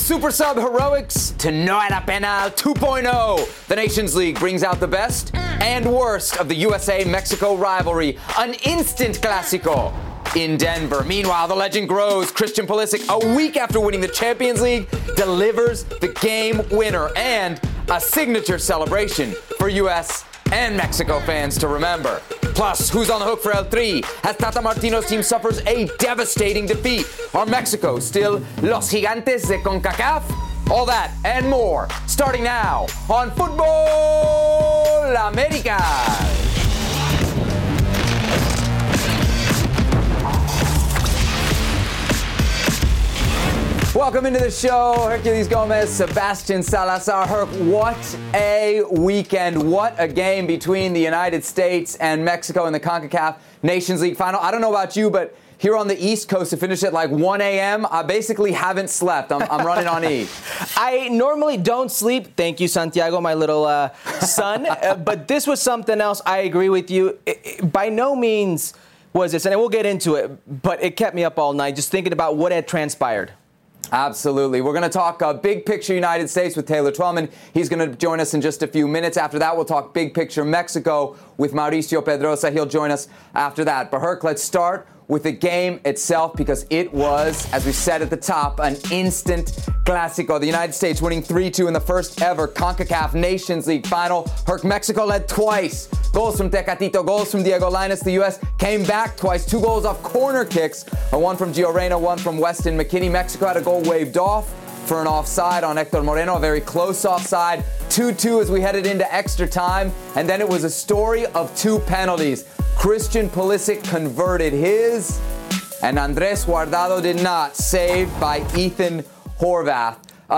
Super Sub heroics to No Era Pena 2.0. The Nations League brings out the best and worst of the USA-Mexico rivalry. An instant clásico in Denver. Meanwhile, the legend grows. Christian Pulisic, a week after winning the Champions League, delivers the game winner and a signature celebration for US and Mexico fans to remember. Plus, who's on the hook for El Tri as Tata Martino's team suffers a devastating defeat? Are Mexico still Los Gigantes de CONCACAF? All that and more, starting now on Football America. Welcome into the show, Herculez Gomez, Sebastian Salazar. Herc, what a weekend. What a game between the United States and Mexico in the CONCACAF Nations League final. I don't know about you, but here on the East Coast to finish at like 1 a.m., I basically haven't slept. I'm running on E. I normally don't sleep. Thank you, Santiago, my little son. But this was something else. I agree with you. By no means was this, and we'll get into it, but it kept me up all night just thinking about what had transpired. Absolutely. We're going to talk big picture United States with Taylor Twellman. He's going to join us in just a few minutes. After that, we'll talk big picture Mexico with Mauricio Pedrosa. He'll join us after that. But Herc, let's start with the game itself because it was, as we said at the top, an instant clásico. The United States winning 3-2 in the first ever CONCACAF Nations League final. Herc, Mexico led twice. Goals from Tecatito, goals from Diego Lainez. The U.S. came back twice. 2 goals off corner kicks. One from Gio Reyna, one from Weston McKennie. Mexico had a goal waved off for an offside on Hector Moreno, a very close offside. 2-2 as we headed into extra time. And then it was a story of 2 penalties. Christian Pulisic converted his, and Andrés Guardado did not, saved by Ethan Horvath.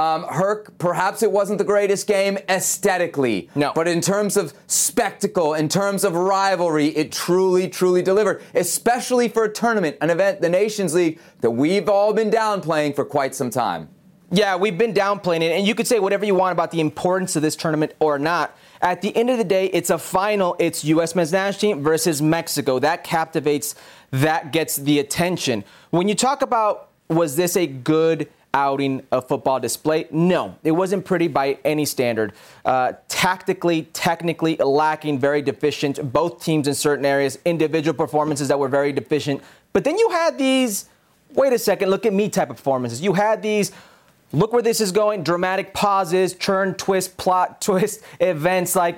Herc, perhaps it wasn't the greatest game aesthetically. No. But in terms of spectacle, in terms of rivalry, it truly, truly delivered, especially for a tournament, an event, the Nations League, that we've all been downplaying for quite some time. Yeah, we've been downplaying it, and you could say whatever you want about the importance of this tournament or not. At the end of the day, it's a final. It's U.S. men's national team versus Mexico. That captivates, that gets the attention. When you talk about, was this a good outing of football display? No, it wasn't pretty by any standard. Tactically, technically lacking, very deficient. Both teams in certain areas, individual performances that were very deficient. But then you had these, wait a second, look at me type of performances. You had these, look where this is going, dramatic pauses, turn, twist, plot, twist, events like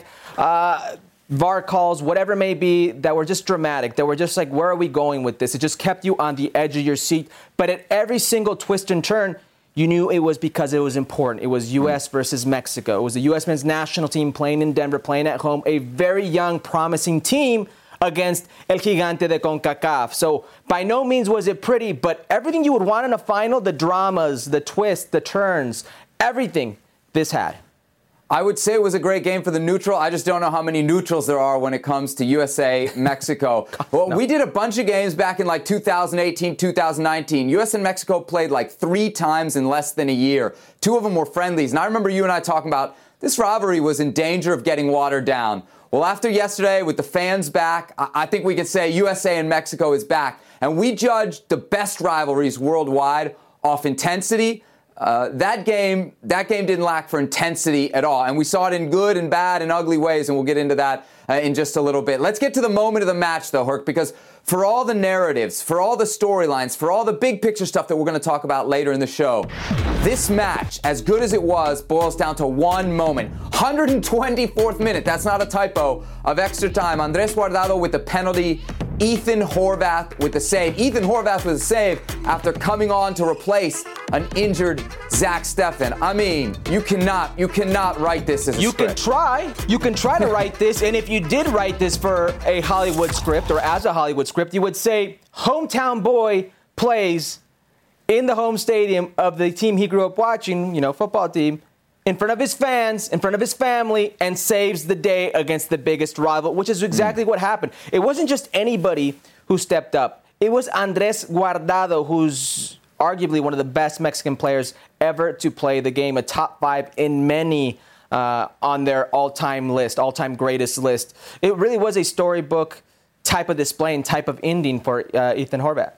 VAR calls, whatever it may be, that were just dramatic, that were just like, where are we going with this? It just kept you on the edge of your seat. But at every single twist and turn, you knew it was because it was important. It was U.S. versus Mexico. It was the U.S. men's national team playing in Denver, playing at home, a very young, promising team against El Gigante de CONCACAF. So by no means was it pretty, but everything you would want in a final, the dramas, the twists, the turns, everything this had. I would say it was a great game for the neutral. I just don't know how many neutrals there are when it comes to USA, Mexico. Well, no. We did a bunch of games back in like 2018, 2019. US and Mexico played like 3 times in less than a year. 2 of them were friendlies. And I remember you and I talking about this rivalry was in danger of getting watered down. Well, after yesterday, with the fans back, I think we could say USA and Mexico is back. And we judged the best rivalries worldwide off intensity. That game didn't lack for intensity at all. And we saw it in good and bad and ugly ways, and we'll get into that in just a little bit. Let's get to the moment of the match, though, Herc, because for all the narratives, for all the storylines, for all the big picture stuff that we're going to talk about later in the show, this match, as good as it was, boils down to one moment. 124th minute, that's not a typo, of extra time. Andrés Guardado with the penalty, Ethan Horvath with the save. Ethan Horvath with a save after coming on to replace an injured Zach Steffen. I mean, you cannot write this as a script. You can try to write this, and if you did write this for a Hollywood script or as a Hollywood script, you would say, hometown boy plays in the home stadium of the team he grew up watching, football team, in front of his fans, in front of his family, and saves the day against the biggest rival, which is exactly what happened. It wasn't just anybody who stepped up. It was Andrés Guardado, who's arguably one of the best Mexican players ever to play the game, a top 5 in many on their all-time greatest list. It really was a storybook type of display and type of ending for Ethan Horvath.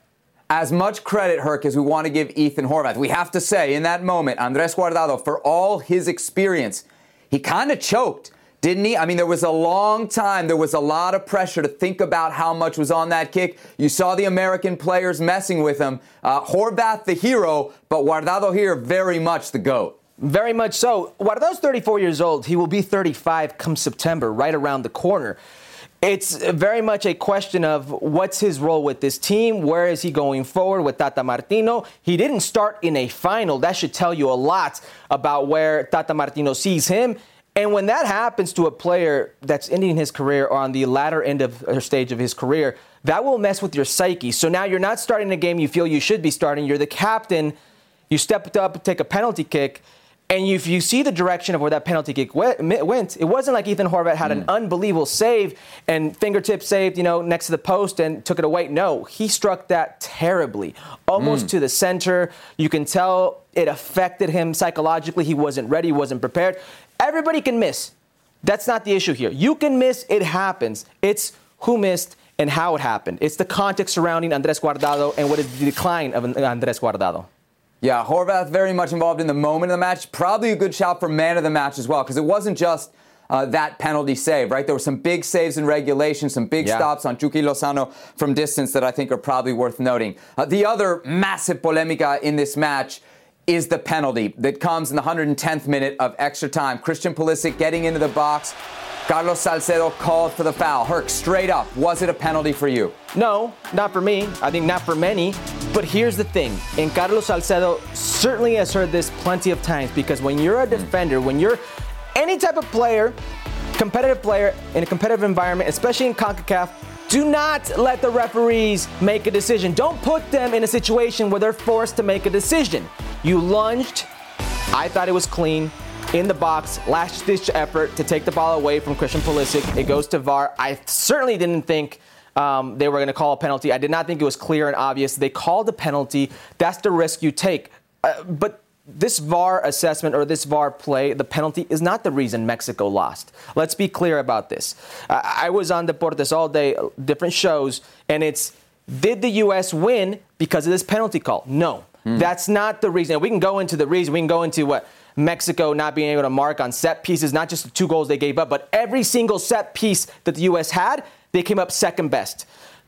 as much credit, Herc, as we want to give Ethan Horvath, we have to say, in that moment, Andres Guardado, for all his experience, he kind of choked, didn't he? I mean, there was a long time, there was a lot of pressure to think about how much was on that kick. You saw the American players messing with him. Horvath, the hero, but Guardado here, very much the GOAT. Very much so. Guardado's 34 years old. He will be 35 come September, right around the corner. It's very much a question of what's his role with this team. Where is he going forward with Tata Martino? He didn't start in a final. That should tell you a lot about where Tata Martino sees him. And when that happens to a player that's ending his career or on the latter end of or stage of his career, that will mess with your psyche. So now you're not starting a game you feel you should be starting. You're the captain. You stepped up, take a penalty kick. And if you see the direction of where that penalty kick went, it wasn't like Ethan Horvath had an unbelievable save and fingertip saved, next to the post and took it away. No, he struck that terribly, almost to the center. You can tell it affected him psychologically. He wasn't ready, he wasn't prepared. Everybody can miss. That's not the issue here. You can miss, it happens. It's who missed and how it happened. It's the context surrounding Andres Guardado and what is the decline of Andres Guardado. Yeah, Horvath very much involved in the moment of the match. Probably a good shout for man of the match as well, because it wasn't just that penalty save, right? There were some big saves in regulation, some big stops on Chucky Lozano from distance that I think are probably worth noting. The other massive polemica in this match is the penalty that comes in the 110th minute of extra time. Christian Pulisic getting into the box. Carlos Salcedo called for the foul. Herc, straight up, was it a penalty for you? No, not for me. I think not for many. But here's the thing. And Carlos Salcedo certainly has heard this plenty of times, because when you're a defender, when you're any type of player, competitive player in a competitive environment, especially in CONCACAF, do not let the referees make a decision. Don't put them in a situation where they're forced to make a decision. You lunged. I thought it was clean. In the box, last-ditch effort to take the ball away from Christian Pulisic. It goes to VAR. I certainly didn't think they were going to call a penalty. I did not think it was clear and obvious. They called a penalty. That's the risk you take. But this VAR assessment or this VAR play, the penalty, is not the reason Mexico lost. Let's be clear about this. I was on Deportes all day, different shows, and it's, did the U.S. win because of this penalty call? No. That's not the reason. We can go into the reason. We can go into what Mexico not being able to mark on set pieces, not just the 2 goals they gave up, but every single set piece that the U.S. had, they came up second best.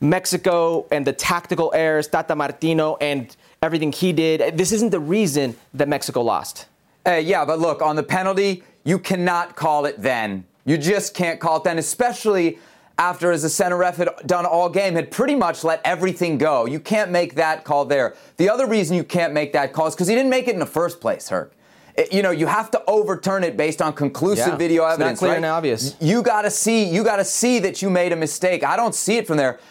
Mexico and the tactical errors, Tata Martino and everything he did, this isn't the reason that Mexico lost. Yeah, but look, on the penalty, you cannot call it then. You just can't call it then, especially after, as the center ref had done all game, had pretty much let everything go. You can't make that call there. The other reason you can't make that call is because he didn't make it in the first place, Herc. You have to overturn it based on conclusive video evidence. It's not clear right? and obvious. You got to see that you made a mistake. I don't see it from there.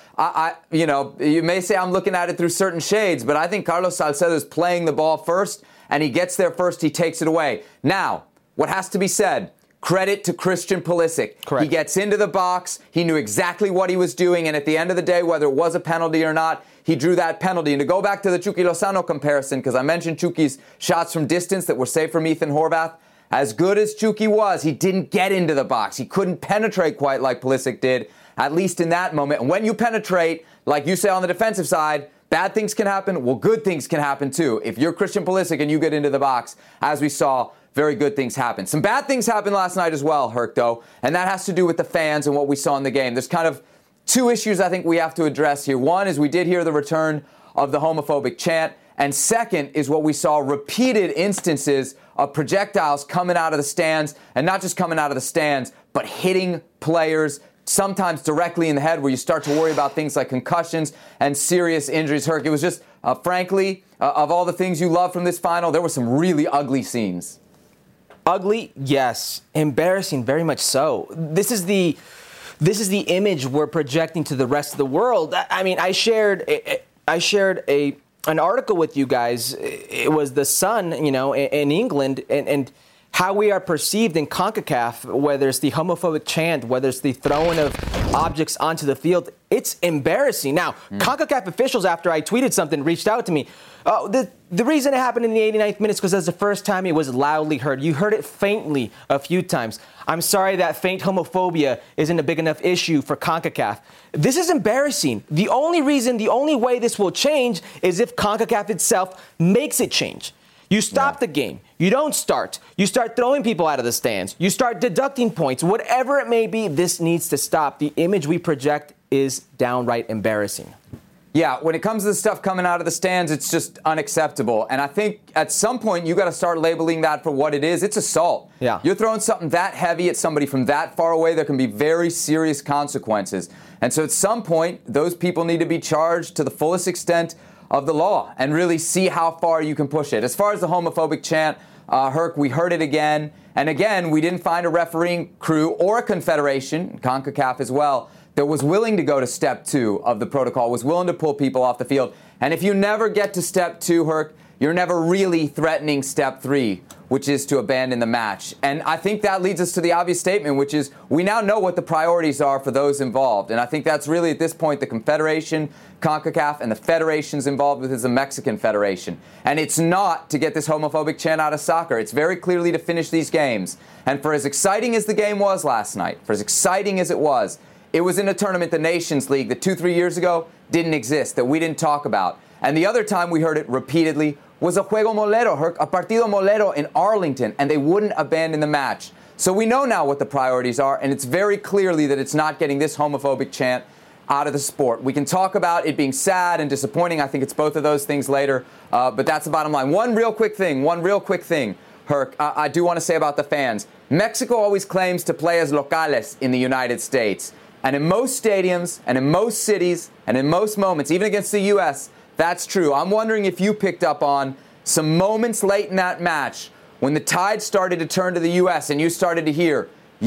You may say I'm looking at it through certain shades, but I think Carlos Salcedo is playing the ball first, and he gets there first. He takes it away. Now, what has to be said? Credit to Christian Pulisic. Correct. He gets into the box. He knew exactly what he was doing. And at the end of the day, whether it was a penalty or not, he drew that penalty. And to go back to the Chucky Lozano comparison, because I mentioned Chucky's shots from distance that were saved from Ethan Horvath, as good as Chucky was, he didn't get into the box. He couldn't penetrate quite like Pulisic did, at least in that moment. And when you penetrate, like you say on the defensive side, bad things can happen. Well, good things can happen too. If you're Christian Pulisic and you get into the box, as we saw, very good things happen. Some bad things happened last night as well, Herc, though, and that has to do with the fans and what we saw in the game. There's kind of 2 issues I think we have to address here. One is we did hear the return of the homophobic chant, and second is what we saw repeated instances of projectiles coming out of the stands, and not just coming out of the stands, but hitting players, sometimes directly in the head, where you start to worry about things like concussions and serious injuries. Herc, it was just, frankly, of all the things you love from this final, there were some really ugly scenes. Ugly, yes. Embarrassing, very much so. This is the image we're projecting to the rest of the world. I mean, I shared an article with you guys. It was The Sun, in England, and how we are perceived in CONCACAF, whether it's the homophobic chant, whether it's the throwing of objects onto the field, it's embarrassing. Now, CONCACAF officials, after I tweeted something, reached out to me. The reason it happened in the 89th minute is because that's the first time it was loudly heard. You heard it faintly a few times. I'm sorry that faint homophobia isn't a big enough issue for CONCACAF. This is embarrassing. The only way this will change is if CONCACAF itself makes it change. You stop the game. You don't start. You start throwing people out of the stands. You start deducting points. Whatever it may be, this needs to stop. The image we project is downright embarrassing. Yeah, when it comes to the stuff coming out of the stands, it's just unacceptable. And I think at some point you got to start labeling that for what it is. It's assault. Yeah. You're throwing something that heavy at somebody from that far away, there can be very serious consequences. And so at some point, those people need to be charged to the fullest extent of the law and really see how far you can push it. As far as the homophobic chant, Herc, we heard it again. And again, we didn't find a refereeing crew or a confederation, CONCACAF as well, that was willing to go to step 2 of the protocol, was willing to pull people off the field. And if you never get to step 2, Herc, you're never really threatening step 3, which is to abandon the match. And I think that leads us to the obvious statement, which is we now know what the priorities are for those involved. And I think that's really, at this point, the Confederation, CONCACAF, and the federations involved with is the Mexican Federation. And it's not to get this homophobic chant out of soccer. It's very clearly to finish these games. And for as exciting as the game was last night, for as exciting as it was in a tournament, the Nations League, that 2-3 years ago didn't exist, that we didn't talk about. And the other time we heard it repeatedly was a Juego Molero, a Partido Molero in Arlington, and they wouldn't abandon the match. So we know now what the priorities are, and it's very clearly that it's not getting this homophobic chant out of the sport. We can talk about it being sad and disappointing. I think it's both of those things later, but that's the bottom line. One real quick thing, Herc, I do want to say about the fans. Mexico always claims to play as locales in the United States. And in most stadiums, and in most cities, and in most moments, even against the U.S., that's true. I'm wondering if you picked up on some moments late in that match when the tide started to turn to the U.S. and you started to hear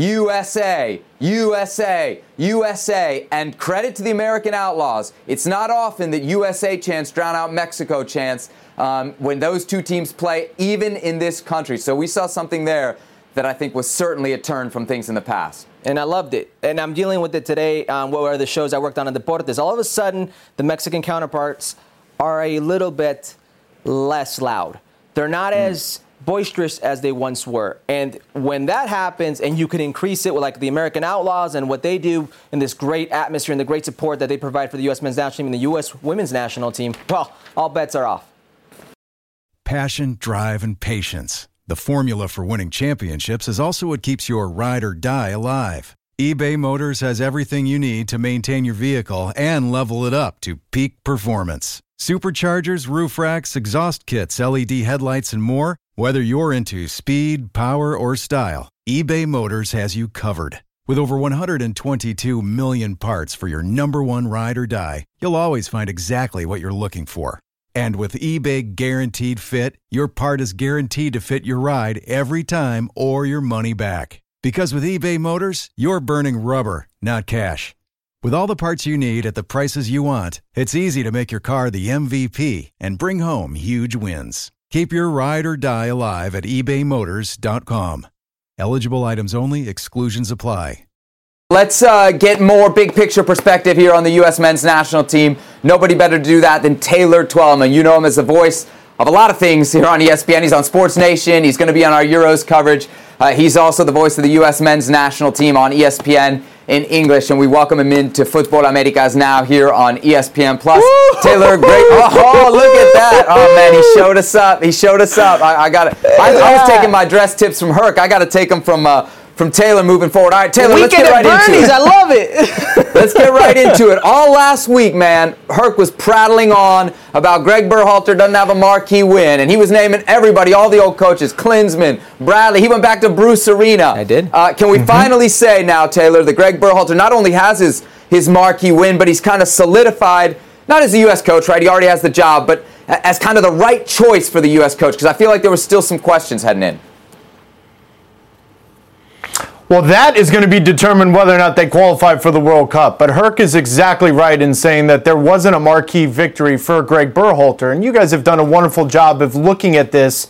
USA, USA, USA, and credit to the American Outlaws. It's not often that USA chants drown out Mexico chants when those two teams play, even in this country. So we saw something there that I think was certainly a turn from things in the past. And I loved it. And I'm dealing with it today on what were the shows I worked on in Deportes. All of a sudden, the Mexican counterparts are a little bit less loud. They're not as boisterous as they once were. And when that happens, and you can increase it with like the American Outlaws and what they do in this great atmosphere and the great support that they provide for the U.S. men's national team and the U.S. women's national team, well, all bets are off. Passion, drive, and patience. The formula for winning championships is also what keeps your ride or die alive. eBay Motors has everything you need to maintain your vehicle and level it up to peak performance. Superchargers, roof racks, exhaust kits, LED headlights, and more. Whether you're into speed, power, or style, eBay Motors has you covered. With over 122 million parts for your number one ride or die, you'll always find exactly what you're looking for. And with eBay Guaranteed Fit, your part is guaranteed to fit your ride every time or your money back. Because with eBay Motors, you're burning rubber, not cash. With all the parts you need at the prices you want, it's easy to make your car the MVP and bring home huge wins. Keep your ride or die alive at ebaymotors.com. Eligible items only. Exclusions apply. Let's get more big picture perspective here on the U.S. men's national team. Nobody better to do that than Taylor Twellman. You know him as the voice of a lot of things here on ESPN. He's on Sports Nation. He's going to be on our Euros coverage. He's also the voice of the U.S. men's national team on ESPN in English, and we welcome him into Football Americas now here on ESPN+. Taylor, great. Oh, look at that. Oh, man, he showed us up. I got it. I was taking my dress tips from Herc. I got to take them from Taylor moving forward. All right, Taylor, let's get right into it. I love it. Let's get right into it. All last week, man, Herc was prattling on about Greg Berhalter doesn't have a marquee win, and he was naming everybody, all the old coaches, Klinsmann, Bradley. He went back to Bruce Arena. I did. Can we finally say now, Taylor, that Greg Berhalter not only has his marquee win, but he's kind of solidified, not as the U.S. coach, right? He already has the job, but as kind of the right choice for the U.S. coach, because I feel like there were still some questions heading in. Well, that is going to be determined whether or not they qualify for the World Cup. But Herc is exactly right in saying that there wasn't a marquee victory for Greg Berhalter. And you guys have done a wonderful job of looking at this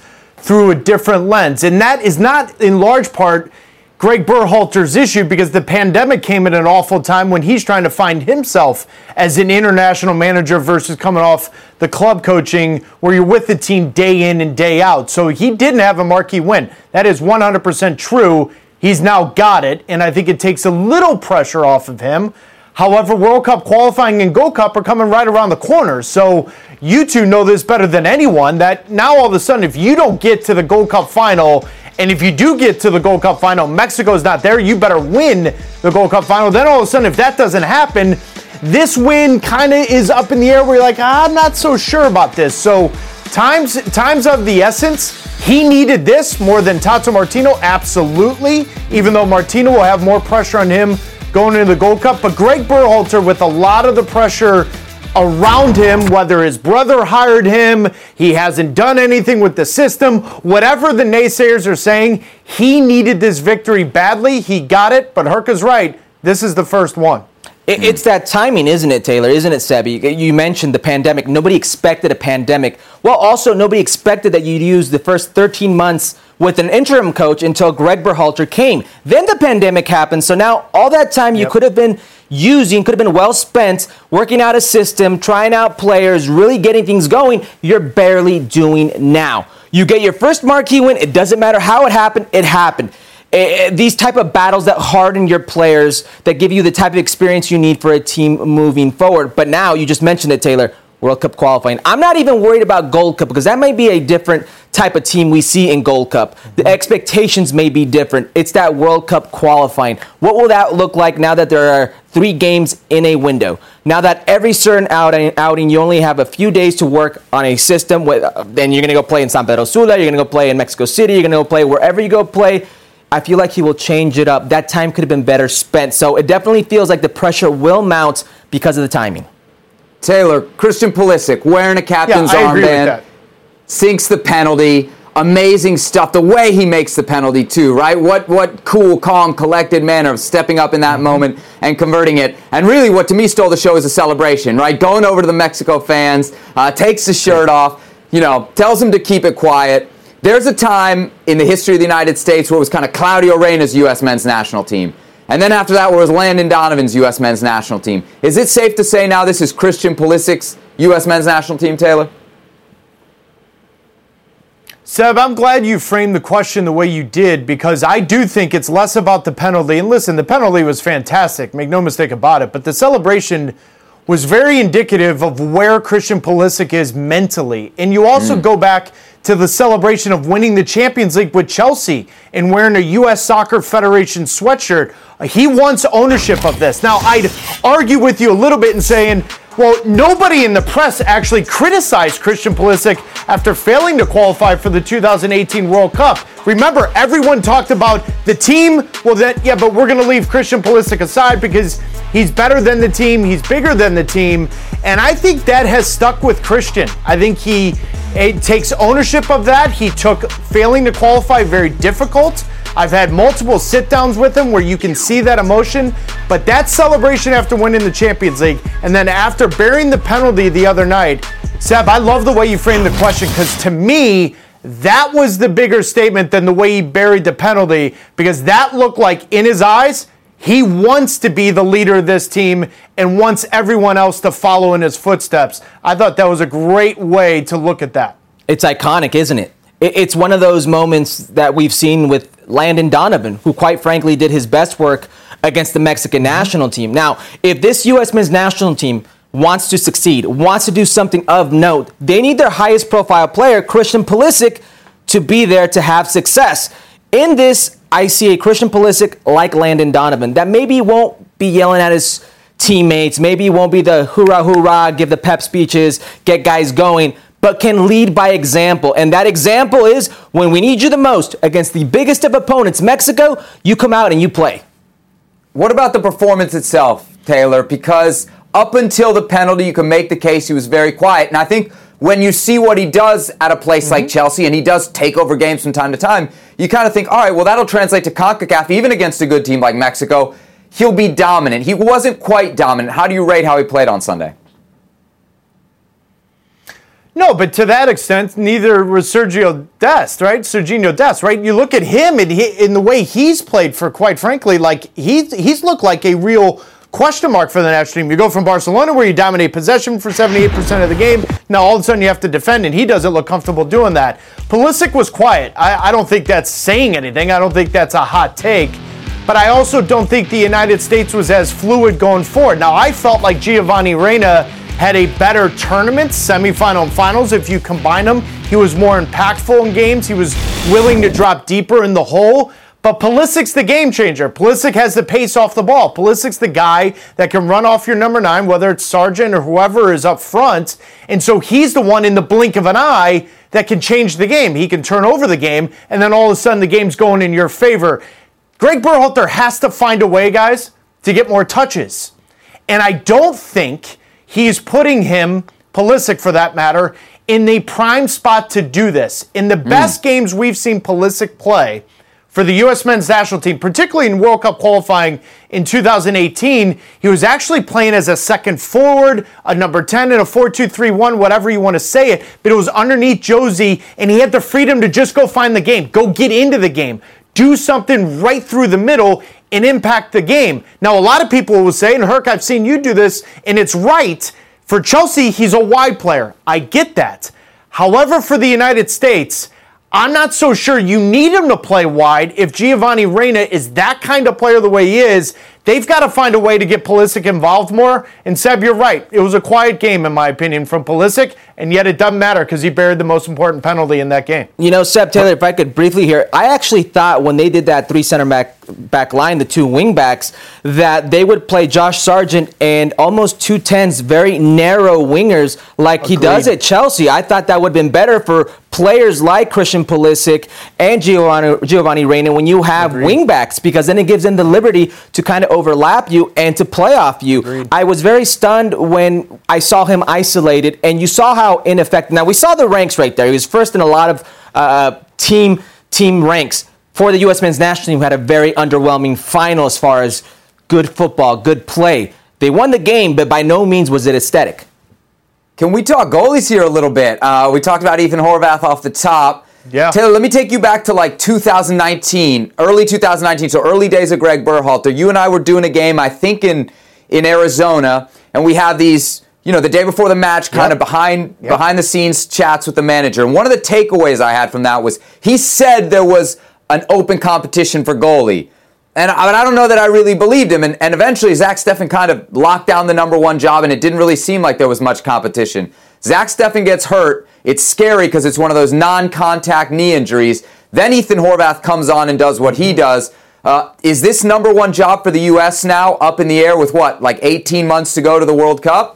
through a different lens. And that is not in large part Greg Berhalter's issue, because the pandemic came at an awful time when he's trying to find himself as an international manager versus coming off the club coaching where you're with the team day in and day out. So he didn't have a marquee win. That is 100% true. He's now got it, and I think it takes a little pressure off of him. However, World Cup qualifying and Gold Cup are coming right around the corner. So you two know this better than anyone, that now all of a sudden, if you don't get to the Gold Cup final, and if you do get to the Gold Cup final, Mexico's not there, you better win the Gold Cup final. Then all of a sudden, if that doesn't happen, this win kind of is up in the air where you're like, I'm not so sure about this. So times of the essence. He needed this more than Tata Martino, absolutely, even though Martino will have more pressure on him going into the Gold Cup. But Greg Berhalter, with a lot of the pressure around him, whether his brother hired him, he hasn't done anything with the system, whatever the naysayers are saying, he needed this victory badly. He got it, but Herca's right. This is the first one. It's that timing, isn't it, Taylor? Isn't it, Sebi? You mentioned the pandemic. Nobody expected a pandemic. Well, also, nobody expected that you'd use the first 13 months with an interim coach until Greg Berhalter came. Then the pandemic happened. So now all that time you could have been using, could have been well spent working out a system, trying out players, really getting things going. You're barely doing now. You get your first marquee win. It doesn't matter how it happened. It happened. These type of battles that harden your players, that give you the type of experience you need for a team moving forward. But now, you just mentioned it, Taylor, World Cup qualifying. I'm not even worried about Gold Cup, because that may be a different type of team we see in Gold Cup. The expectations may be different. It's that World Cup qualifying. What will that look like now that there are 3 games in a window? Now that every certain outing, you only have a few days to work on a system. Then you're going to go play in San Pedro Sula, you're going to go play in Mexico City, you're going to go play wherever you go play. I feel like he will change it up. That time could have been better spent. So it definitely feels like the pressure will mount because of the timing. Taylor, Christian Pulisic wearing a captain's armband, sinks the penalty. Amazing stuff. The way he makes the penalty too, right? What cool, calm, collected manner of stepping up in that moment and converting it. And really what to me stole the show is a celebration, right? Going over to the Mexico fans, takes the shirt off, tells them to keep it quiet. There's a time in the history of the United States where it was kind of Claudio Reyna's U.S. men's national team. And then after that, where it was Landon Donovan's U.S. men's national team. Is it safe to say now this is Christian Pulisic's U.S. men's national team, Taylor? Seb, I'm glad you framed the question the way you did, because I do think it's less about the penalty. And listen, the penalty was fantastic, make no mistake about it. But the celebration was very indicative of where Christian Pulisic is mentally. And you also go back to the celebration of winning the Champions League with Chelsea and wearing a U.S. Soccer Federation sweatshirt. He wants ownership of this. Now, I'd argue with you a little bit in saying, well, nobody in the press actually criticized Christian Pulisic after failing to qualify for the 2018 World Cup. Remember, everyone talked about the team. Well, but we're going to leave Christian Pulisic aside because he's better than the team. He's bigger than the team. And I think that has stuck with Christian. I think he takes ownership of that. He took failing to qualify very difficult. I've had multiple sit-downs with him where you can see that emotion, but that celebration after winning the Champions League and then after bearing the penalty the other night, Seb, I love the way you framed the question, because to me, that was the bigger statement than the way he buried the penalty, because that looked like, in his eyes, he wants to be the leader of this team and wants everyone else to follow in his footsteps. I thought that was a great way to look at that. It's iconic, isn't it? It's one of those moments that we've seen with Landon Donovan, who quite frankly did his best work against the Mexican national team. Now, if this U.S. men's national team wants to succeed, wants to do something of note, they need their highest profile player, Christian Pulisic, to be there to have success. In this, I see a Christian Pulisic like Landon Donovan that maybe won't be yelling at his teammates, maybe won't be the hoorah, hoorah, give the pep speeches, get guys going, but can lead by example. And that example is when we need you the most against the biggest of opponents, Mexico, you come out and you play. What about the performance itself, Taylor? Because up until the penalty, you can make the case he was very quiet. And I think when you see what he does at a place like Chelsea, and he does take over games from time to time, you kind of think, all right, well, that'll translate to CONCACAF, even against a good team like Mexico. He'll be dominant. He wasn't quite dominant. How do you rate how he played on Sunday? No, but to that extent, neither was Sergio Dest, right? Serginho Dest, right? You look at him and in the way he's played for, quite frankly, like he's looked like a real question mark for the national team. You go from Barcelona where you dominate possession for 78% of the game. Now all of a sudden you have to defend, and he doesn't look comfortable doing that. Pulisic was quiet. I don't think that's saying anything. I don't think that's a hot take. But I also don't think the United States was as fluid going forward. Now I felt like Giovanni Reyna had a better tournament, semifinal and finals. If you combine them, he was more impactful in games. He was willing to drop deeper in the hole. But Pulisic's the game changer. Pulisic has the pace off the ball. Pulisic's the guy that can run off your number 9, whether it's Sargent or whoever is up front. And so he's the one in the blink of an eye that can change the game. He can turn over the game, and then all of a sudden the game's going in your favor. Greg Berhalter has to find a way, guys, to get more touches. And I don't think he's putting him, Pulisic for that matter, in the prime spot to do this. In the best games we've seen Pulisic play for the U.S. men's national team, particularly in World Cup qualifying in 2018, he was actually playing as a second forward, a number 10 in a 4-2-3-1, whatever you want to say it, but it was underneath Josie, and he had the freedom to just go find the game, go get into the game, do something right through the middle and impact the game. Now, a lot of people will say, and Herc, I've seen you do this, and it's right. For Chelsea, he's a wide player. I get that. However, for the United States, I'm not so sure you need him to play wide. If Giovanni Reyna is that kind of player the way he is, they've got to find a way to get Pulisic involved more. And Seb, you're right. It was a quiet game, in my opinion, from Pulisic, and yet it doesn't matter because he buried the most important penalty in that game. You know, Seb Taylor, if I could briefly here, I actually thought when they did that 3 center back line, the 2 wing backs, that they would play Josh Sargent and almost 2 10s, very narrow wingers like he does at Chelsea. I thought that would have been better for players like Christian Pulisic and Giovanni Reyna when you have wing backs, because then it gives them the liberty to kind of overlap you and to play off you. Agreed. I was very stunned when I saw him isolated, and you saw how ineffective. Now, we saw the ranks right there. He was first in a lot of team ranks for the U.S. men's national team, who had a very underwhelming final as far as good football, good play. They won the game, but by no means was it aesthetic. Can we talk goalies here a little bit? We talked about Ethan Horvath off the top. Yeah. Taylor, let me take you back to like 2019, early 2019, so early days of Greg Berhalter. You and I were doing a game, I think, in Arizona, and we had these, the day before the match, kind of behind the scenes chats with the manager. And one of the takeaways I had from that was he said there was an open competition for goalie. And I don't know that I really believed him. And eventually, Zach Steffen kind of locked down the number 1 job, and it didn't really seem like there was much competition. Zach Steffen gets hurt. It's scary because it's one of those non-contact knee injuries. Then Ethan Horvath comes on and does what he does. Is this number 1 job for the U.S. now up in the air with like 18 months to go to the World Cup?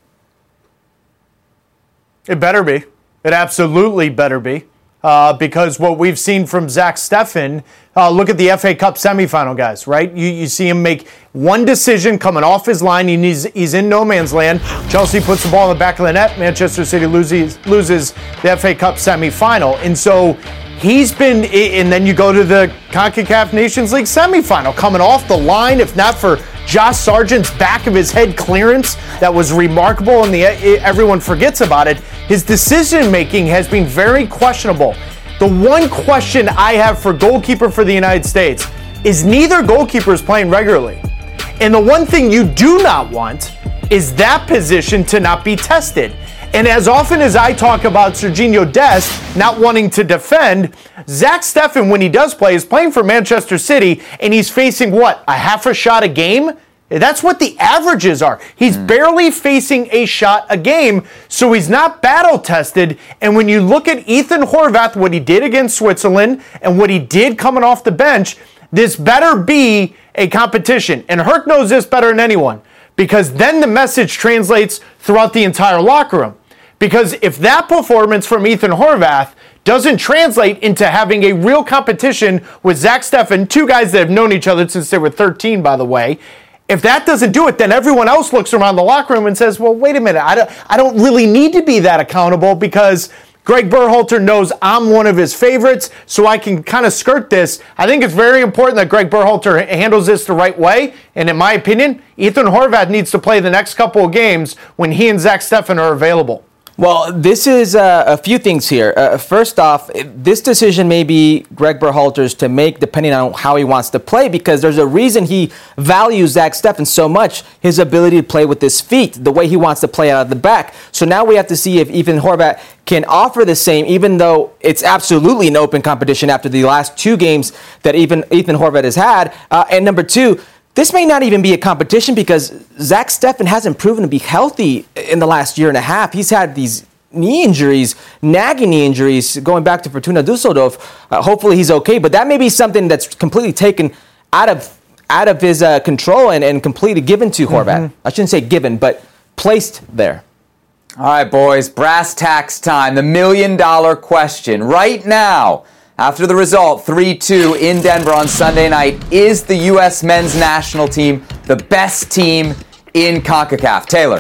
It better be. It absolutely better be. Because what we've seen from Zach Steffen, look at the FA Cup semifinal, guys, right? You see him make one decision coming off his line. He's in no man's land. Chelsea puts the ball in the back of the net. Manchester City loses the FA Cup semifinal. And so he's been, and then you go to the CONCACAF Nations League semifinal, coming off the line, if not for Josh Sargent's back of his head clearance that was remarkable, and everyone forgets about it. His decision-making has been very questionable. The one question I have for goalkeeper for the United States is neither goalkeeper is playing regularly. And the one thing you do not want is that position to not be tested. And as often as I talk about Serginho Dest not wanting to defend, Zach Steffen, when he does play, is playing for Manchester City, and he's facing, a half a shot a game? That's what the averages are. He's barely facing a shot a game, so he's not battle-tested. And when you look at Ethan Horvath, what he did against Switzerland, and what he did coming off the bench, this better be a competition. And Herc knows this better than anyone, because then the message translates throughout the entire locker room. Because if that performance from Ethan Horvath doesn't translate into having a real competition with Zach Steffen, 2 guys that have known each other since they were 13, by the way, if that doesn't do it, then everyone else looks around the locker room and says, well, wait a minute, I don't really need to be that accountable because Greg Berhalter knows I'm one of his favorites, so I can kind of skirt this. I think it's very important that Greg Berhalter handles this the right way, and in my opinion, Ethan Horvath needs to play the next couple of games when he and Zach Steffen are available. Well, this is a few things here. First off, this decision may be Greg Berhalter's to make depending on how he wants to play, because there's a reason he values Zach Steffen so much, his ability to play with his feet, the way he wants to play out of the back. So now we have to see if Ethan Horvath can offer the same, even though it's absolutely an open competition after the last 2 games that even Ethan Horvath has had. And number 2, this may not even be a competition because Zach Steffen hasn't proven to be healthy in the last year and a half. He's had these knee injuries, nagging knee injuries, going back to Fortuna Düsseldorf. Hopefully he's okay, but that may be something that's completely taken out of his control and completely given to Horvath. I shouldn't say given, but placed there. All right, boys, brass tacks time. The $1 million question right now. After the result, 3-2 in Denver on Sunday night, is the U.S. men's national team the best team in CONCACAF? Taylor.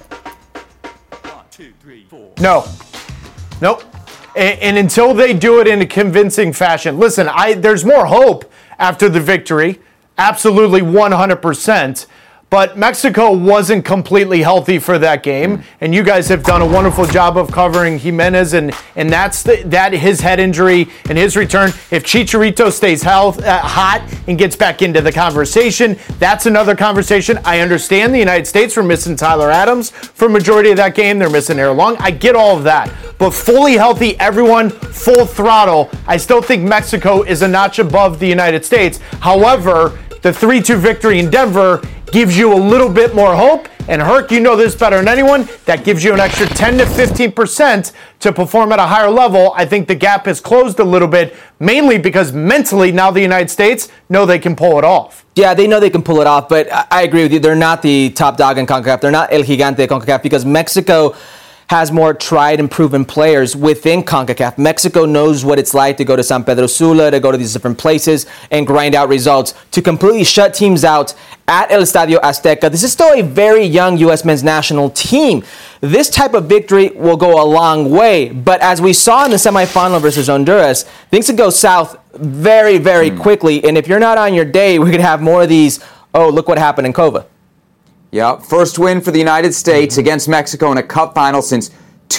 1, 2, 3, 4. No. Nope. And until they do it in a convincing fashion. Listen, there's more hope after the victory. Absolutely 100%. But Mexico wasn't completely healthy for that game, and you guys have done a wonderful job of covering Jimenez, and that's his head injury and his return. If Chicharito stays hot and gets back into the conversation, that's another conversation. I understand the United States were missing Tyler Adams for majority of that game. They're missing Aaron Long. I get all of that. But fully healthy, everyone, full throttle, I still think Mexico is a notch above the United States. However, the 3-2 victory in Denver gives you a little bit more hope. And Herc, you know this better than anyone, that gives you an extra 10 to 15% to perform at a higher level. I think the gap has closed a little bit, mainly because mentally now the United States know they can pull it off. Yeah, they know they can pull it off, but I agree with you. They're not the top dog in CONCACAF. They're not El Gigante de CONCACAF because Mexico has more tried and proven players within CONCACAF. Mexico knows what it's like to go to San Pedro Sula, to go to these different places and grind out results, to completely shut teams out at El Estadio Azteca. This is still a very young U.S. men's national team. This type of victory will go a long way, but as we saw in the semifinal versus Honduras, things can go south very, very quickly, and if you're not on your day, we could have more of these, oh, look what happened in Cova. Yeah, first win for the United States against Mexico in a cup final since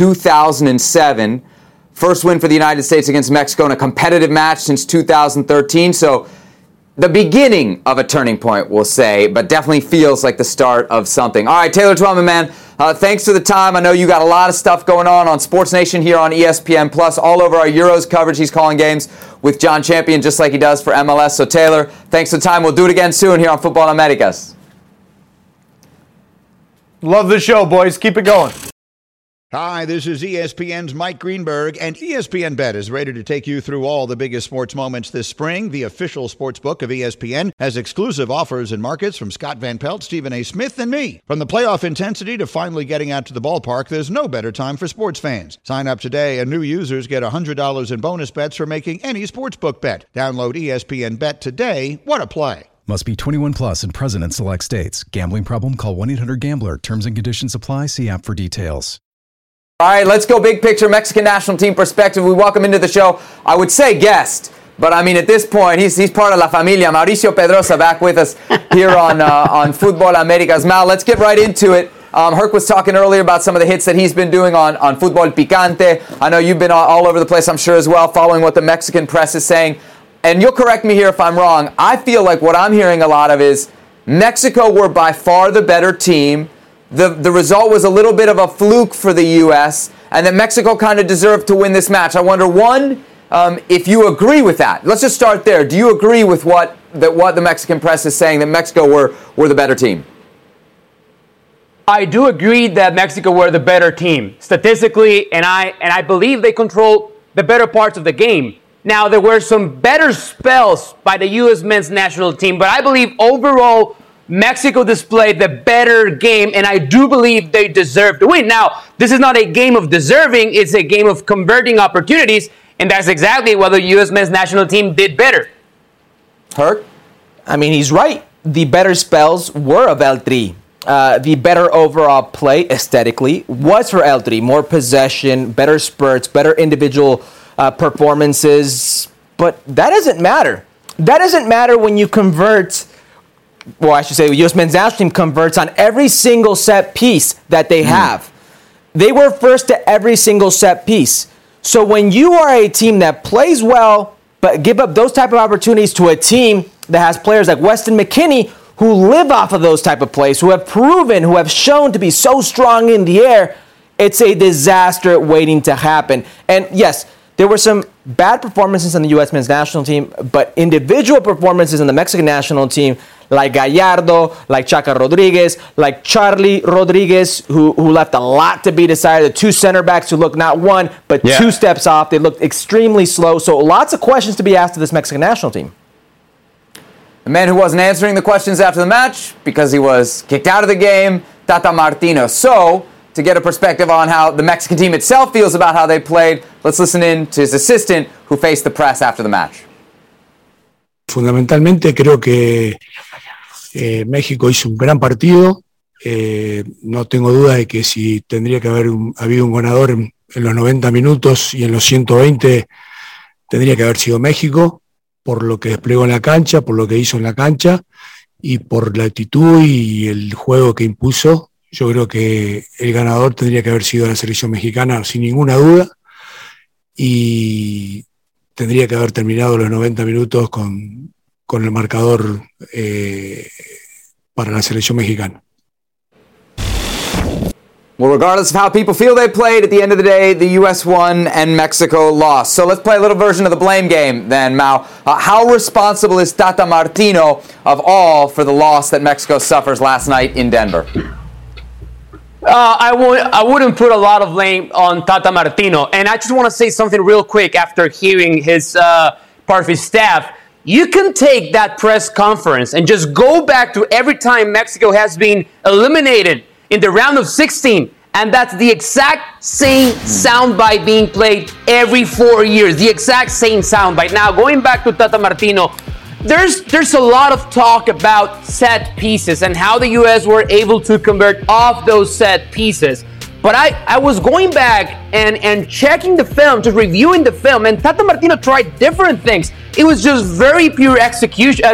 2007. First win for the United States against Mexico in a competitive match since 2013. So the beginning of a turning point, we'll say, but definitely feels like the start of something. All right, Taylor Twellman, man, thanks for the time. I know you got a lot of stuff going on Sports Nation here on ESPN Plus, all over our Euros coverage. He's calling games with John Champion just like he does for MLS. So, Taylor, thanks for the time. We'll do it again soon here on Football Americas. Love the show, boys. Keep it going. Hi, this is ESPN's Mike Greenberg, and ESPN Bet is ready to take you through all the biggest sports moments this spring. The official sports book of ESPN has exclusive offers and markets from Scott Van Pelt, Stephen A. Smith, and me. From the playoff intensity to finally getting out to the ballpark, there's no better time for sports fans. Sign up today, and new users get $100 in bonus bets for making any sportsbook bet. Download ESPN Bet today. What a play. Must be 21 plus and present in select states. Gambling problem? Call 1-800-GAMBLER. Terms and conditions apply. See app for details. All right, let's go big picture Mexican national team perspective. We welcome into the show, I would say guest, but I mean at this point, he's part of La Familia. Mauricio Pedrosa back with us here on Fútbol Americas. Mal, let's get right into it. Herc was talking earlier about some of the hits that he's been doing on Fútbol Picante. I know you've been all over the place, I'm sure, as well, following what the Mexican press is saying. And you'll correct me here if I'm wrong. I feel like what I'm hearing a lot of is Mexico were by far the better team. The result was a little bit of a fluke for the U.S., and that Mexico kind of deserved to win this match. I wonder, one, if you agree with that. Let's just start there. Do you agree with what the Mexican press is saying, that Mexico were the better team? I do agree that Mexico were the better team statistically, and I believe they controlled the better parts of the game. Now, there were some better spells by the U.S. men's national team, but I believe overall Mexico displayed the better game, and I do believe they deserve to win. Now, this is not a game of deserving, it's a game of converting opportunities, and that's exactly what the U.S. men's national team did better. Herc? I mean, he's right. The better spells were of El Tri. The better overall play aesthetically was for El Tri. More possession, better spurts, better individual performances, but that doesn't matter. That doesn't matter when you convert, well, I should say the U.S. men's national team converts on every single set piece that they have. they were first to every single set piece. So when you are a team that plays well, but give up those type of opportunities to a team that has players like Weston McKennie who live off of those type of plays, who have proven, who have shown to be so strong in the air, it's a disaster waiting to happen. And yes, there were some bad performances on the U.S. men's national team, but individual performances in the Mexican national team, like Gallardo, like Chaca Rodriguez, like Charlie Rodriguez, who left a lot to be desired. The two center backs who looked not one, but 2 steps off. They looked extremely slow. So lots of questions to be asked of this Mexican national team. The man who wasn't answering the questions after the match because he was kicked out of the game, Tata Martino. So, to get a perspective on how the Mexican team itself feels about how they played, let's listen in to his assistant who faced the press after the match. Fundamentalmente creo que México hizo un gran partido. No tengo duda de que si tendría que haber habido un ganador en los 90 minutos y en los 120 tendría que haber sido México, por lo que desplegó en la cancha, por lo que hizo en la cancha y por la actitud y el juego que impuso. Yo creo que el ganador tendría que haber sido la selección mexicana sin ninguna duda y tendría que haber terminado los 90 minutos con el marcador para la selección mexicana. Well, regardless of how people feel they played, at the end of the day, the U.S. won and Mexico lost. So let's play a little version of the blame game then, Mao. How responsible is Tata Martino of all for the loss that Mexico suffers last night in Denver? I wouldn't put a lot of blame on Tata Martino. And I just want to say something real quick after hearing his part of his staff. You can take that press conference and just go back to every time Mexico has been eliminated in the round of 16, and that's the exact same soundbite being played every 4 years. The exact same soundbite. Now, going back to Tata Martino, there's a lot of talk about set pieces and how the U.S. were able to convert off those set pieces. But I was going back and checking the film, just reviewing the film, and Tata Martino tried different things. It was just very poor execution,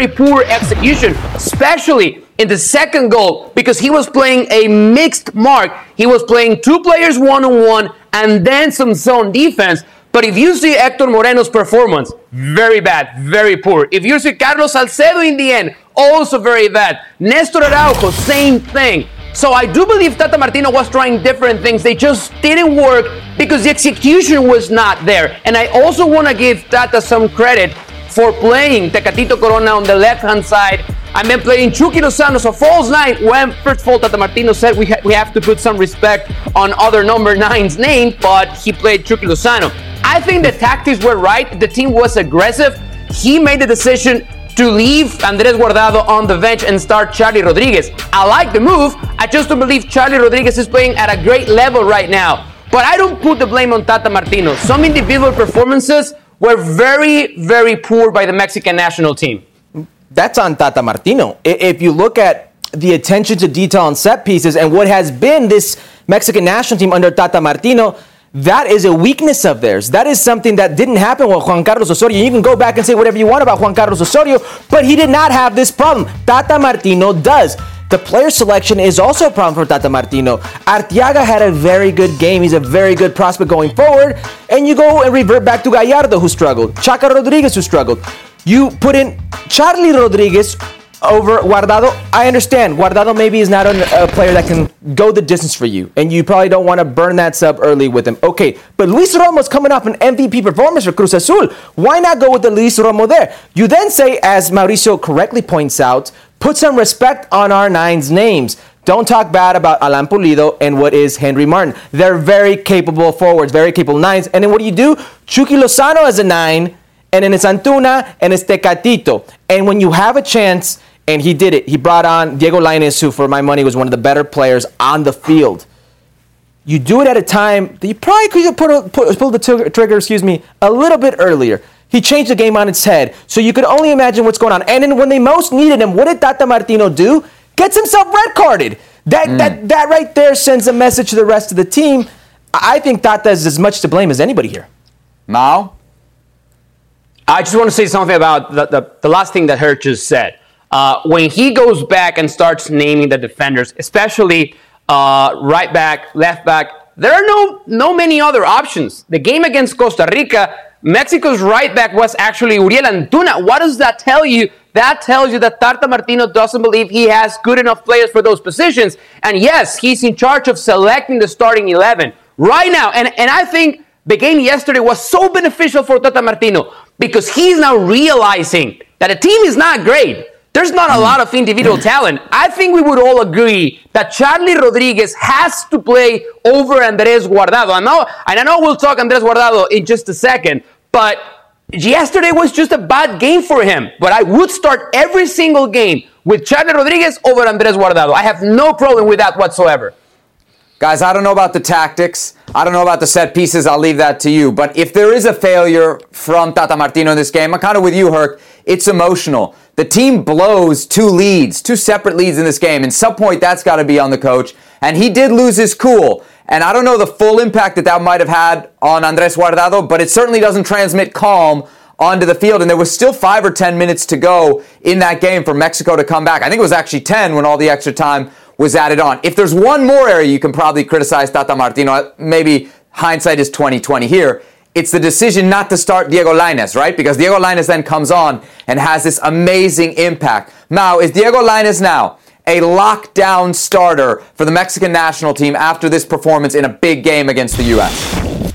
especially in the second goal, because he was playing a mixed mark. He was playing 2 players one-on-one and then some zone defense. But if you see Hector Moreno's performance, very bad, very poor. If you see Carlos Salcedo in the end, also very bad. Nestor Araujo, same thing. So I do believe Tata Martino was trying different things. They just didn't work because the execution was not there. And I also want to give Tata some credit for playing Tecatito Corona on the left-hand side and then playing Chucky Lozano. So false 9, when first of all Tata Martino said we have to put some respect on other number 9's name, but he played Chucky Lozano. I think the tactics were right. The team was aggressive. He made the decision to leave Andrés Guardado on the bench and start Charlie Rodriguez. I like the move. I just don't believe Charlie Rodriguez is playing at a great level right now. But I don't put the blame on Tata Martino. Some individual performances were very, very poor by the Mexican national team. That's on Tata Martino. If you look at the attention to detail on set pieces and what has been this Mexican national team under Tata Martino, that is a weakness of theirs. That is something that didn't happen with Juan Carlos Osorio. You can go back and say whatever you want about Juan Carlos Osorio, but he did not have this problem. Tata Martino does. The player selection is also a problem for Tata Martino. Arteaga had a very good game. He's a very good prospect going forward. And you go and revert back to Gallardo, who struggled. Chaca Rodriguez, who struggled. You put in Charlie Rodriguez over Guardado. I understand. Guardado maybe is not a player that can go the distance for you, and you probably don't want to burn that sub early with him. Okay, but Luis Romo's coming off an MVP performance for Cruz Azul. Why not go with the Luis Romo there? You then say, as Mauricio correctly points out, put some respect on our 9's names. Don't talk bad about Alan Pulido and what is Henry Martin. They're very capable forwards, very capable 9's. And then what do? Chucky Lozano as a 9, and then it's Antuna, and it's Tecatito. And when you have a chance, and he did it, he brought on Diego Lainez, who for my money was one of the better players on the field. You do it at a time that you probably could have pulled the trigger, a little bit earlier. He changed the game on its head. So you could only imagine what's going on. And then when they most needed him, what did Tata Martino do? Gets himself red carded. That right there sends a message to the rest of the team. I think Tata is as much to blame as anybody here. Mao? I just want to say something about the last thing that Herc just said. When he goes back and starts naming the defenders, especially right back, left back. There are no many other options. The game against Costa Rica, Mexico's right back was actually Uriel Antuna. What does that tell you? That tells you that Tata Martino doesn't believe he has good enough players for those positions. And yes, he's in charge of selecting the starting 11 right now. And I think the game yesterday was so beneficial for Tata Martino because he's now realizing that the team is not great. There's not a lot of individual talent. I think we would all agree that Charlie Rodriguez has to play over Andres Guardado. I know we'll talk Andres Guardado in just a second, but yesterday was just a bad game for him. But I would start every single game with Charlie Rodriguez over Andres Guardado. I have no problem with that whatsoever. Guys, I don't know about the tactics. I don't know about the set pieces. I'll leave that to you. But if there is a failure from Tata Martino in this game, I'm kind of with you, Herc. It's emotional. The team blows two separate leads in this game. And some point, that's got to be on the coach. And he did lose his cool. And I don't know the full impact that might have had on Andres Guardado, but it certainly doesn't transmit calm onto the field. And there was still 5 or 10 minutes to go in that game for Mexico to come back. I think it was actually 10 when all the extra time was added on. If there's one more area you can probably criticize Tata Martino, maybe hindsight is 20/20 here, it's the decision not to start Diego Lainez, right? Because Diego Lainez then comes on and has this amazing impact. Now, is Diego Lainez now a lockdown starter for the Mexican national team after this performance in a big game against the U.S.?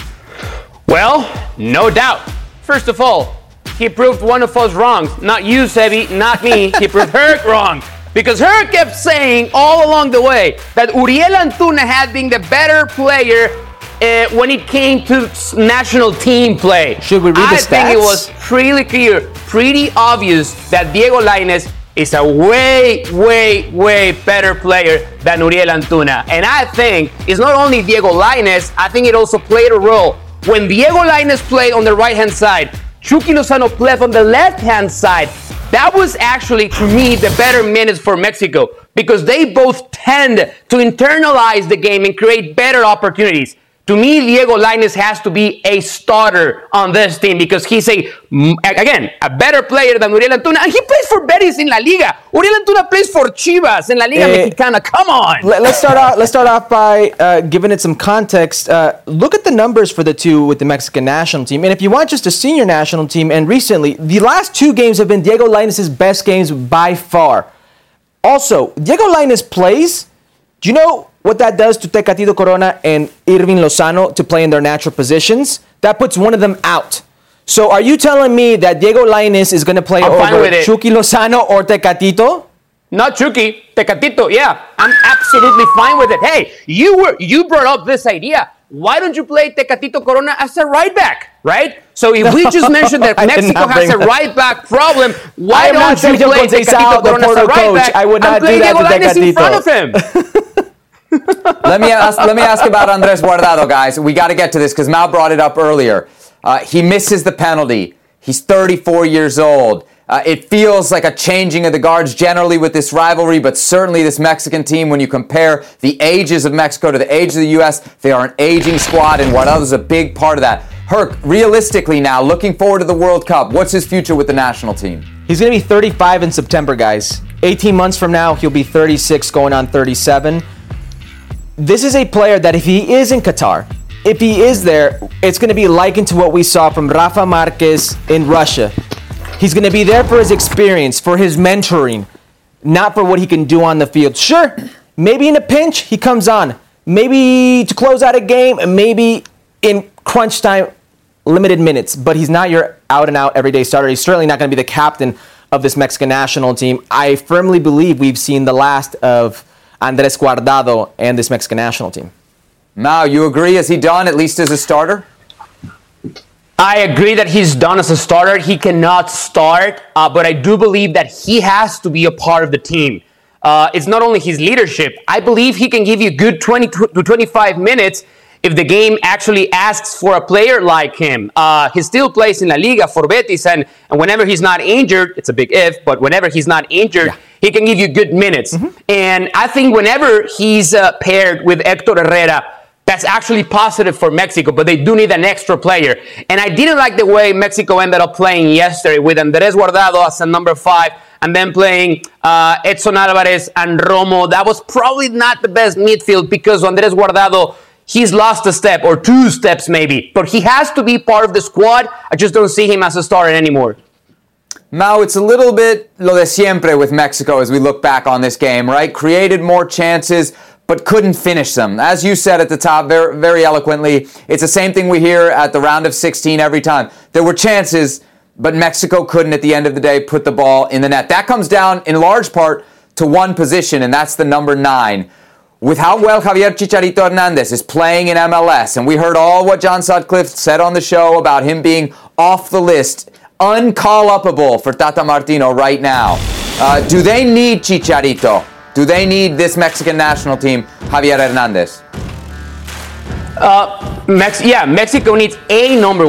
Well, no doubt. First of all, he proved one of us wrong. Not you, Sebi, not me. He proved Herc wrong. Because Herc kept saying all along the way that Uriel Antuna had been the better player when it came to national team play. Should we read the stats? I think it was pretty clear, pretty obvious that Diego Lainez is a way, way, way better player than Uriel Antuna. And I think it's not only Diego Lainez, I think it also played a role. When Diego Lainez played on the right-hand side, Chucky Lozano played on the left-hand side. That was actually, to me, the better minutes for Mexico because they both tend to internalize the game and create better opportunities. To me, Diego Lainez has to be a starter on this team because he's a better player than Uriel Antuna. And he plays for Betis in La Liga. Uriel Antuna plays for Chivas in La Liga Mexicana. Come on. Let's start off by giving it some context. Look at the numbers for the two with the Mexican national team. And if you want just a senior national team, and recently, the last 2 games have been Diego Lainez's best games by far. Also, Diego Lainez plays. Do you know what that does to Tecatito Corona and Irving Lozano to play in their natural positions? That puts one of them out. So are you telling me that Diego Lainez is going to play over Chucky Lozano or Tecatito? Not Chucky, Tecatito, yeah. I'm absolutely fine with it. Hey, you brought up this idea. Why don't you play Tecatito Corona as a right back, right? So if we just mentioned that Mexico has a right back problem, why don't you play Tecatito Corona as a right back? I would not do that to Tecatito. In front of him? Let me ask about Andres Guardado, guys. We got to get to this because Mal brought it up earlier. He misses the penalty. He's 34 years old. It feels like a changing of the guards generally with this rivalry, but certainly this Mexican team, when you compare the ages of Mexico to the age of the U.S., they are an aging squad, and Guardado's a big part of that. Herc, realistically now, looking forward to the World Cup, what's his future with the national team? He's going to be 35 in September, guys. 18 months from now, he'll be 36, going on 37. This is a player that if he is in Qatar, if he is there, it's going to be likened to what we saw from Rafa Marquez in Russia. He's going to be there for his experience, for his mentoring, not for what he can do on the field. Sure, maybe in a pinch, he comes on. Maybe to close out a game, maybe in crunch time, limited minutes. But he's not your out-and-out everyday starter. He's certainly not going to be the captain of this Mexican national team. I firmly believe we've seen the last of Andres Guardado and this Mexican national team. Now, you agree? Is he done, at least as a starter? I agree that he's done as a starter. He cannot start, but I do believe that he has to be a part of the team. It's not only his leadership. I believe he can give you good 20 to 25 minutes if the game actually asks for a player like him. He still plays in La Liga for Betis, and whenever he's not injured, it's a big if, but whenever he's not injured, he can give you good minutes. And I think whenever he's paired with Hector Herrera, that's actually positive for Mexico, but they do need an extra player. And I didn't like the way Mexico ended up playing yesterday with Andres Guardado as a number 5 and then playing Edson Alvarez and Romo. That was probably not the best midfield because Andrés Guardado, he's lost a step or 2 steps maybe. But he has to be part of the squad. I just don't see him as a starter anymore. Mau, it's a little bit lo de siempre with Mexico as we look back on this game, right? Created more chances, but couldn't finish them. As you said at the top very, very eloquently, it's the same thing we hear at the round of 16 every time. There were chances, but Mexico couldn't at the end of the day put the ball in the net. That comes down in large part to one position, and that's the number 9. With how well Javier Chicharito Hernandez is playing in MLS, and we heard all what John Sutcliffe said on the show about him being off the list, uncall-upable for Tata Martino right now. Do they need Chicharito? Do they need this Mexican national team, Javier Hernandez? Mexico needs a number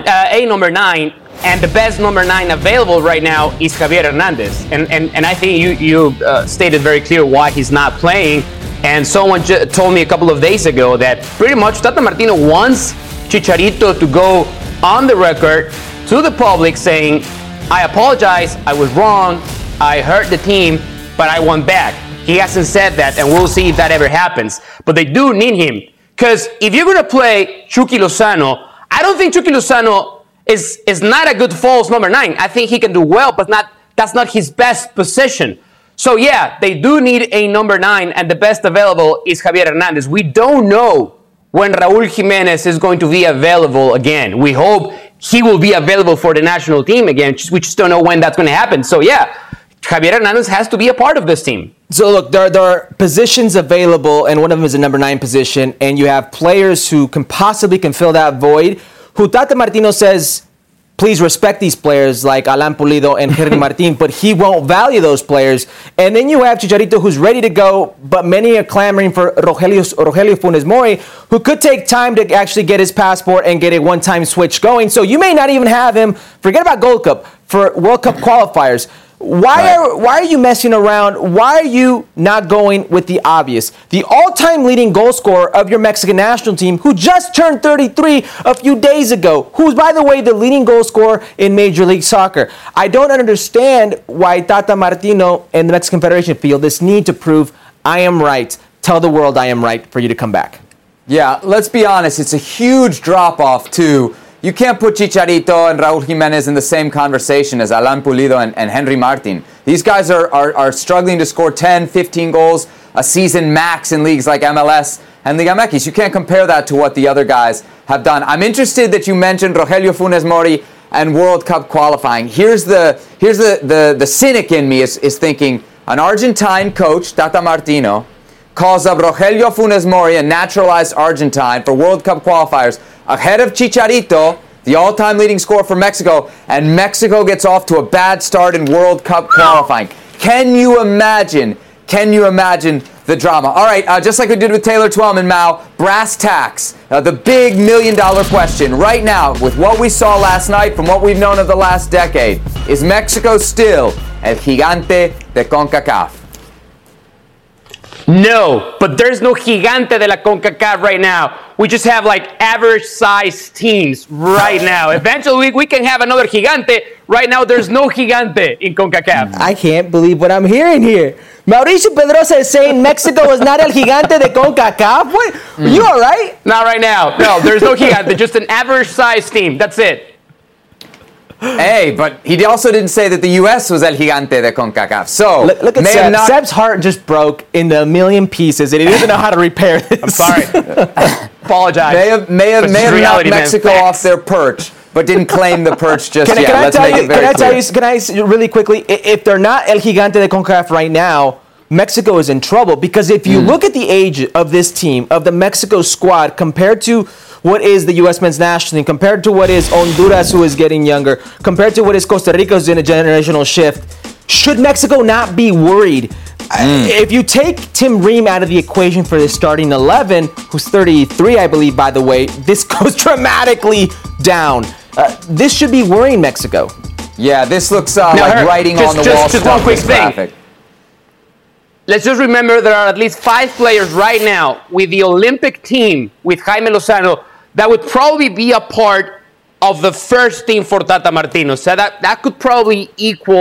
9, and the best number 9 available right now is Javier Hernandez. And I think you stated very clear why he's not playing. And someone told me a couple of days ago that pretty much Tata Martino wants Chicharito to go on the record to the public saying, I apologize, I was wrong, I hurt the team, but I want back. He hasn't said that, and we'll see if that ever happens. But they do need him. Because if you're going to play Chucky Lozano, I don't think Chucky Lozano is not a good false number 9. I think he can do well, but that's not his best position. So yeah, they do need a number 9, and the best available is Javier Hernandez. We don't know when Raúl Jiménez is going to be available again. We hope he will be available for the national team again. We just don't know when that's going to happen. So yeah, Javier Hernandez has to be a part of this team. So look, there are positions available, and one of them is a number 9 position, and you have players who can fill that void, who Tata Martino says, please respect these players like Alan Pulido and Henry Martin, but he won't value those players. And then you have Chicharito, who's ready to go, but many are clamoring for Rogelio Funes Mori, who could take time to actually get his passport and get a one-time switch going. So you may not even have him, forget about Gold Cup, for World Cup qualifiers. Why are you messing around? Why are you not going with the obvious? The all-time leading goal scorer of your Mexican national team, who just turned 33 a few days ago, who's, by the way, the leading goal scorer in Major League Soccer. I don't understand why Tata Martino and the Mexican Federation feel this need to prove, I am right, tell the world I am right, for you to come back. Yeah, let's be honest, it's a huge drop-off, too. You can't put Chicharito and Raúl Jiménez in the same conversation as Alan Pulido and Henry Martin. These guys are struggling to score 10, 15 goals a season max in leagues like MLS and Liga MX. You can't compare that to what the other guys have done. I'm interested that you mentioned Rogelio Funes Mori and World Cup qualifying. Here's the cynic in me is thinking an Argentine coach, Tata Martino, calls up Rogelio Funes Mori, a naturalized Argentine, for World Cup qualifiers ahead of Chicharito, the all-time leading scorer for Mexico, and Mexico gets off to a bad start in World Cup qualifying. Can you imagine the drama? All right, just like we did with Taylor Twellman, Mau, brass tacks, the big $1 million question. Right now, with what we saw last night, from what we've known of the last decade, is Mexico still el gigante de CONCACAF? No, but there's no gigante de la CONCACAF right now. We just have like average-sized teams right now. Eventually, we can have another gigante. Right now, there's no gigante in CONCACAF. I can't believe what I'm hearing here. Mauricio Pedrosa is saying Mexico is not el gigante de CONCACAF? What? Are you all right? Not right now. No, there's no gigante. Just an average-sized team. That's it. Hey, but he also didn't say that the U.S. was el gigante de CONCACAF. So, look at Seb. Seb's heart just broke into a million pieces, and he doesn't know how to repair this. I'm sorry. Apologize. May have knocked Mexico off their perch, but didn't claim the perch just yet. Let's make it very clear. Can I really quickly, if they're not el gigante de CONCACAF right now, Mexico is in trouble, because if you look at the age of this team, of the Mexico squad, compared to what is the U.S. men's national team, compared to what is Honduras, who is getting younger, compared to what is Costa Rica, who's in a generational shift, should Mexico not be worried? If you take Tim Ream out of the equation for the starting 11, who's 33, I believe, by the way, this goes dramatically down. This should be worrying Mexico. Yeah, this looks like writing on the wall. Just one quick thing. Let's just remember there are at least 5 players right now with the Olympic team, with Jaime Lozano, that would probably be a part of the first team for Tata Martino. So that could probably equal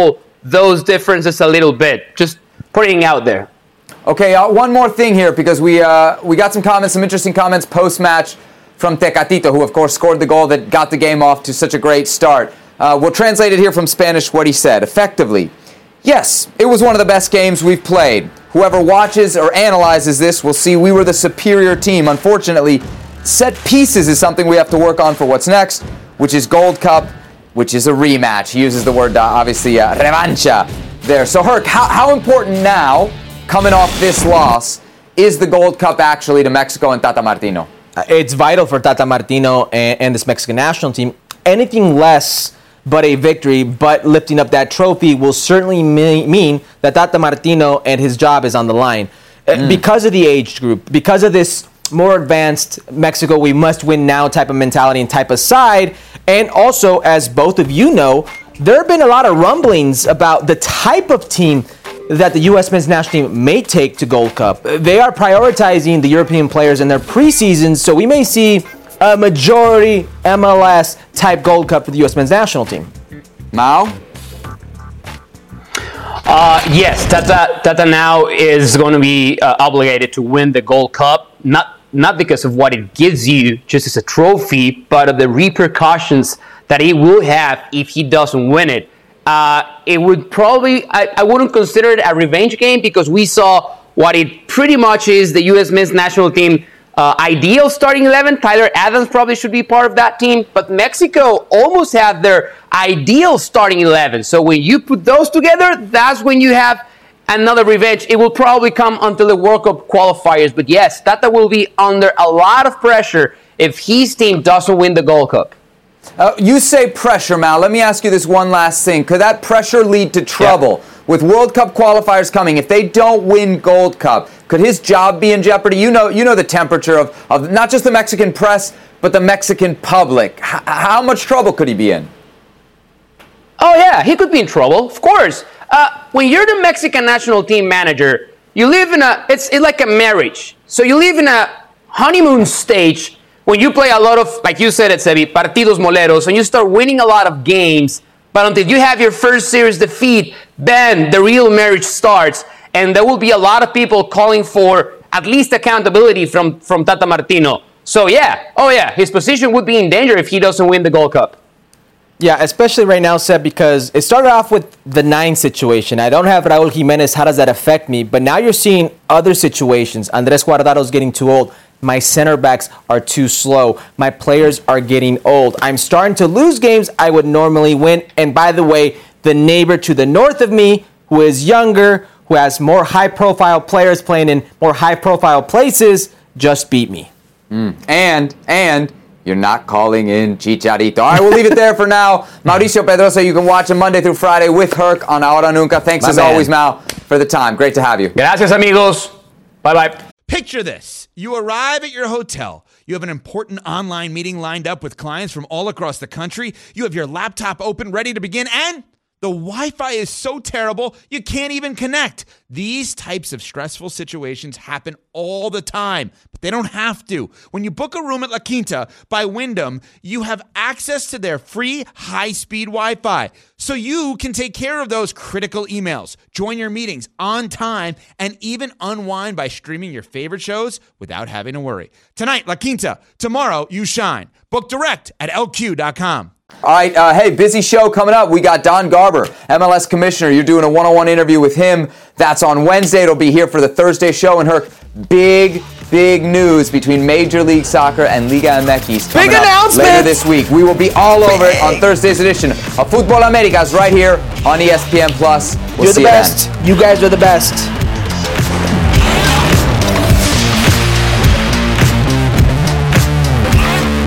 those differences a little bit. Just putting it out there. Okay, one more thing here, because we got some interesting comments post-match from Tecatito, who of course scored the goal that got the game off to such a great start. We'll translate it here from Spanish what he said. Effectively, yes, it was one of the best games we've played. Whoever watches or analyzes this will see we were the superior team. Unfortunately, set pieces is something we have to work on for what's next, which is Gold Cup, which is a rematch. He uses the word, obviously, revancha there. So, Herc, how important now, coming off this loss, is the Gold Cup actually to Mexico and Tata Martino? It's vital for Tata Martino and this Mexican national team. Anything less but a victory, but lifting up that trophy will certainly mean that Tata Martino and his job is on the line. Because of the age group, because of this more advanced Mexico, we must win now type of mentality and type of side. And also, as both of you know, there have been a lot of rumblings about the type of team that the U.S. men's national team may take to Gold Cup. They are prioritizing the European players in their preseason, so we may see a majority MLS type Gold Cup for the U.S. men's national team. Mao? Yes, Tata now is going to be obligated to win the Gold Cup, not because of what it gives you just as a trophy, but of the repercussions that it will have if he doesn't win it. It would probably, I wouldn't consider it a revenge game, because we saw what it pretty much is, the U.S. men's national team ideal starting 11. Tyler Adams probably should be part of that team, but Mexico almost have their ideal starting 11. So when you put those together, that's when you have another revenge. It will probably come until the World Cup qualifiers, but yes, Tata will be under a lot of pressure if his team doesn't win the Gold Cup. You say pressure, Mal. Let me ask you this one last thing. Could that pressure lead to trouble? Yeah. With World Cup qualifiers coming, if they don't win Gold Cup, could his job be in jeopardy? You know the temperature of not just the Mexican press, but the Mexican public. How much trouble could he be in? Oh, yeah, he could be in trouble, of course. When you're the Mexican national team manager, you live in it's like a marriage. So you live in a honeymoon stage when you play a lot of, like you said, Sebi, partidos moleros, and you start winning a lot of games. But until you have your first series defeat, then the real marriage starts. And there will be a lot of people calling for at least accountability from Tata Martino. So, yeah, his position would be in danger if he doesn't win the Gold Cup. Yeah, especially right now, Seb, because it started off with the 9 situation. I don't have Raul Jimenez. How does that affect me? But now you're seeing other situations. Andres Guardado's getting too old. My center backs are too slow. My players are getting old. I'm starting to lose games I would normally win. And by the way, the neighbor to the north of me, who is younger, who has more high-profile players playing in more high-profile places, just beat me. And you're not calling in Chicharito. All right, we'll leave it there for now. Mauricio Pedrosa, you can watch him Monday through Friday with Herc on Ahora Nunca. Thanks as always, Mal, for the time. Great to have you. Gracias, amigos. Bye-bye. Picture this. You arrive at your hotel. You have an important online meeting lined up with clients from all across the country. You have your laptop open, ready to begin, and the Wi-Fi is so terrible, you can't even connect. These types of stressful situations happen all the time, but they don't have to. When you book a room at La Quinta by Wyndham, you have access to their free high-speed Wi-Fi, so you can take care of those critical emails, join your meetings on time, and even unwind by streaming your favorite shows without having to worry. Tonight, La Quinta. Tomorrow, you shine. Book direct at LQ.com. All right, hey, busy show coming up. We got Don Garber, MLS Commissioner. You're doing a one-on-one interview with him. That's on Wednesday. It'll be here for the Thursday show. And her big news between Major League Soccer and Liga MX. Big announcement! Later this week. We will be all over it on Thursday's edition of Fútbol Americas right here on ESPN+. We'll You're see the you best. then. You guys are the best.